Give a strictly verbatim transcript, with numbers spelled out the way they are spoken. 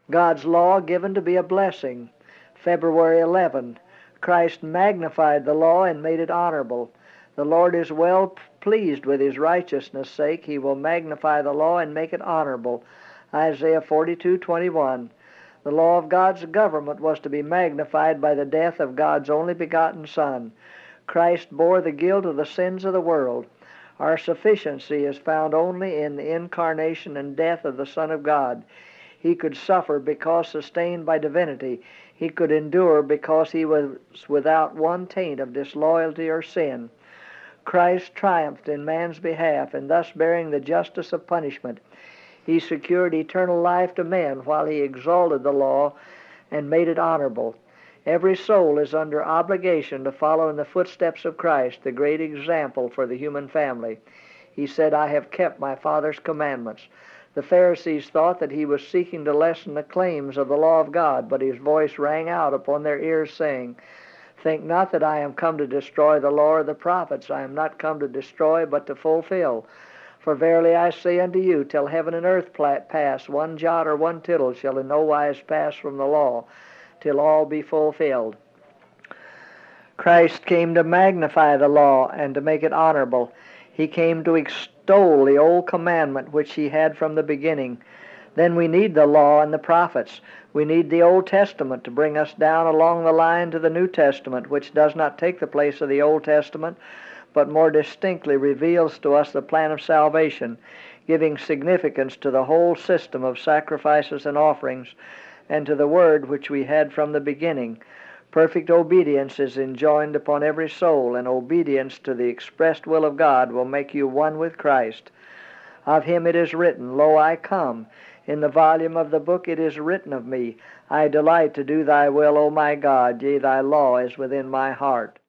God's law given to be a blessing. February eleventh, Christ magnified the law and made it honorable. The Lord is well pleased with his righteousness' sake. He will magnify the law and make it honorable. Isaiah forty-two twenty-one. The law of God's government was to be magnified by the death of God's only begotten Son. Christ bore the guilt of the sins of the world. Our sufficiency is found only in the incarnation and death of the Son of God. He could suffer because sustained by divinity. He could endure because he was without one taint of disloyalty or sin. Christ triumphed in man's behalf, and thus bearing the justice of punishment, he secured eternal life to men while he exalted the law and made it honorable. Every soul is under obligation to follow in the footsteps of Christ, the great example for the human family. He said, I have kept my Father's commandments. The Pharisees thought that he was seeking to lessen the claims of the law of God, but his voice rang out upon their ears, saying, Think not that I am come to destroy the law or the prophets. I am not come to destroy, but to fulfill. For verily I say unto you, till heaven and earth pass, one jot or one tittle shall in no wise pass from the law, till all be fulfilled. Christ came to magnify the law and to make it honorable. He came to extol the old commandment which he had from the beginning. Then we need the law and the prophets. We need the Old Testament to bring us down along the line to the New Testament, which does not take the place of the Old Testament, but more distinctly reveals to us the plan of salvation, giving significance to the whole system of sacrifices and offerings, and to the Word which we had from the beginning. Perfect obedience is enjoined upon every soul, and obedience to the expressed will of God will make you one with Christ. Of him it is written, Lo, I come. In the volume of the book it is written of me, I delight to do thy will, O my God, yea, thy law is within my heart.